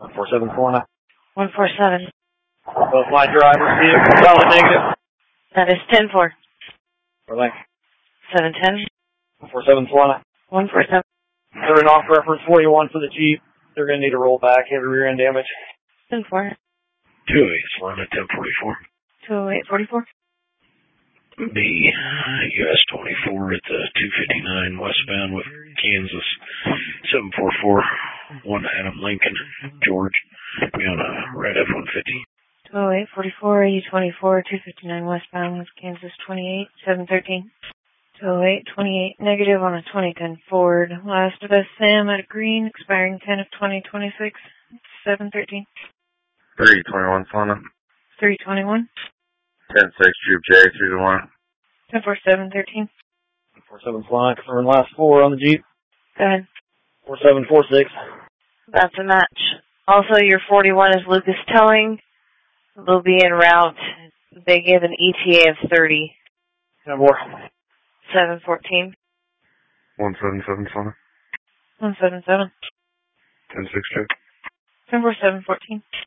147 Solana. 147. Both my drivers vehicle solid negative. That is 10-4. For length. 710. 147 Solana. 147. They're in off reference 41 for the Jeep. They're going to need to roll back, heavy rear end damage. 10-4. 208 Solana 1044. 208-44. The US 24 at the 259 westbound with Kansas 744. 1 Adam Lincoln, George. We on a red F-150. 208-44, U-24, 259 westbound with Kansas 28, 713. 208-28, negative on a 20-ton Ford. Last of us, Sam at a green, expiring 10 of 2026, 713. 321 Solana. 321. 10-6 Troop J, 3-1. 10-4-7-13. 47 Solana, confirming last 4 on the Jeep. Go ahead. 4746. That's a match. Also, your 41 is Lucas Towing. They'll be en route. They give an ETA of 30. 10-4. 714. 177 Solana. 177. 10-6 Troop. 10-4-7-14.